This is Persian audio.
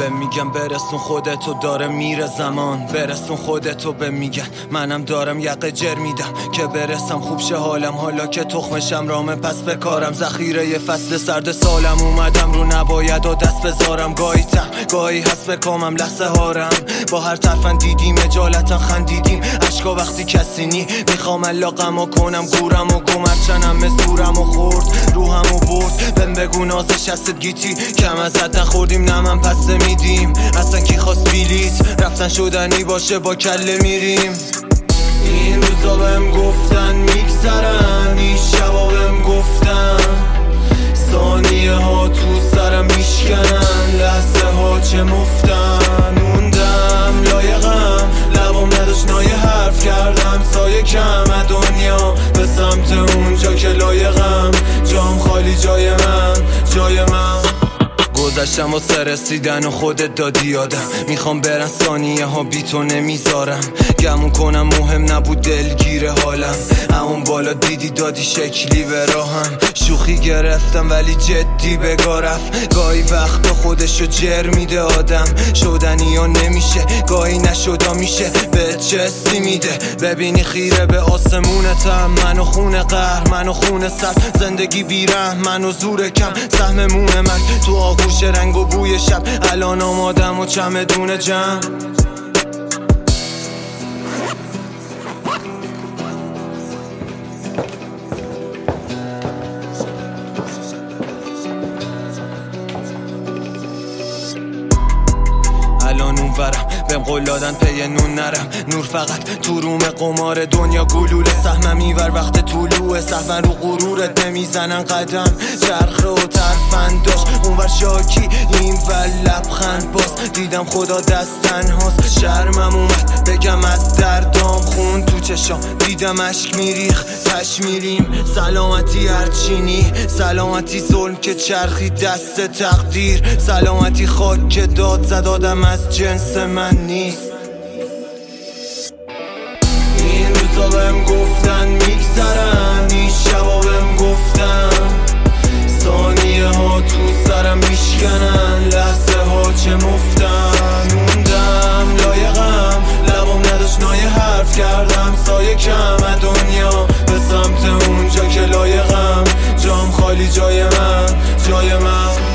به میگم برسون خودتو، داره میره زمان برسون خودتو، به میگن منم دارم یقه جر میدم که برسم خوب شه حالم، حالا که تخمشم رامه پس بکارم. ذخیره ی فصل سرد سالم اومدم رو نباید و دست بذارم، گاهی تم گاهی هست بکامم لحظه هارم، با هر طرفن دیدیم اجالتا خندیدیم عشقا وقتی کسی نی، میخوام علاقمو کنم گورم و گمرچنم مزورم و خورد روحمو برد. بهم بگو نازش هست گیتی کم ازت نخوردیم نه من پس میدیم، اصلا کی خواست بیلیت رفتن شدنی باشه با کله میریم. این روزا بهم گفتن میگذرن، این شبا بهم گفتن ثانیه ها تو سرم میشکنن، لحظه ها چه مفتن موندم لایقم، لبام نداشت نایه حرف کردم سایه کم دنیا به سمت اونجا که لایقم، جام خالی جای من جای من. گذشتم واسه رسیدن و خودت دادی یادم، میخوام برن ثانیه ها بی تو نمیذارم، گمون کنم مهم نبود دلگیر حالم، اون بالا دیدی دادی شکلی به راهم، شوخی گرفتم ولی جدی بگا رفت، گاهی وقتا خودشو جر میده آدم، شدنی ها نمیشه گاهی نشدا میشه، به چستی میده ببینی خیره به آسمونتم، منو خونه قهر منو خونه سر، زندگی بیرحم منو زور کم، سهم مون من تو آغوش رنگ و بوی شب، الان آمادم و چمدون جمع. الان اونورم بهم قول دادن پی نون نرم، نور فقط تو روم قمار دنیا گلوله، سهمم ایور وقت طلوعه سهمن رو غرورت نمیزنن قدم، چرخه و ترفنداش اونور شاکی این ور لبخند باز، دیدم خدا دست تنهاست، شرمم اومد بگم از دردام خون تو چشام، دیدم عشق میریخ تش میریم، سلامتی هرچینی سلامتی ظلم که چرخی دست تقدیر، سلامتی خاک که داد زد آدم از جنس من نیست. این روزا بهم گفتن میگذرن، این شبا بهم گفتن ثانیه ها تو سرم میشکنن، لحظه ها چه مفتن موندم لایقم، لبام نداشت نایه حرف کردم سایه کم دنیا به سمت اونجا که لایقم، جام خالی جای من جای من.